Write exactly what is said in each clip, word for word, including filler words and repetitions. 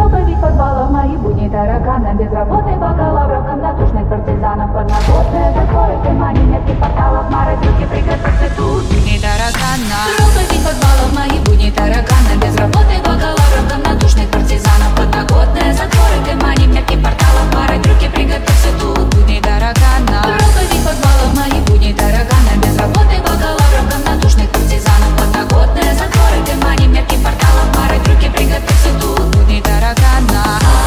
Проповедь подвалов, мои будни таракана, без работы бакалавров, равнодушных партизанов, подноготные затворы, тумани, метки порталов, морозилки, приготовься тут. Будни таракана. Проповедь подвалов, мои будни таракана, без работы бакалавров, равнодушных партизанов, подноготные затворы, тумани, метки порталов, морозилки, приготовься тут. Будни таракана. Проповедь подвалов, мои будни таракана, без работы бакалавров, равнодушных партизанов, подноготные затворы, тумани, метки порталов, морозилки, приготовься тут. Будни таракана.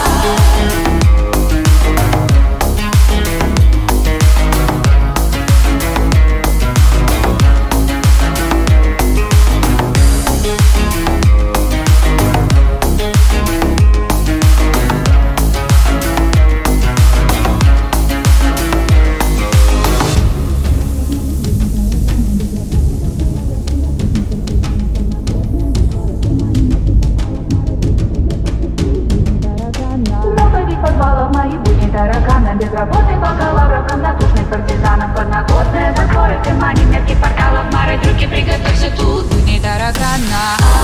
Подвалов, мои будни таракана, без работы бакалавров, равнодушных партизанов, подноготные затворы, тумани, метки порталов, мары, трюки, приготовься тут. Будни таракана.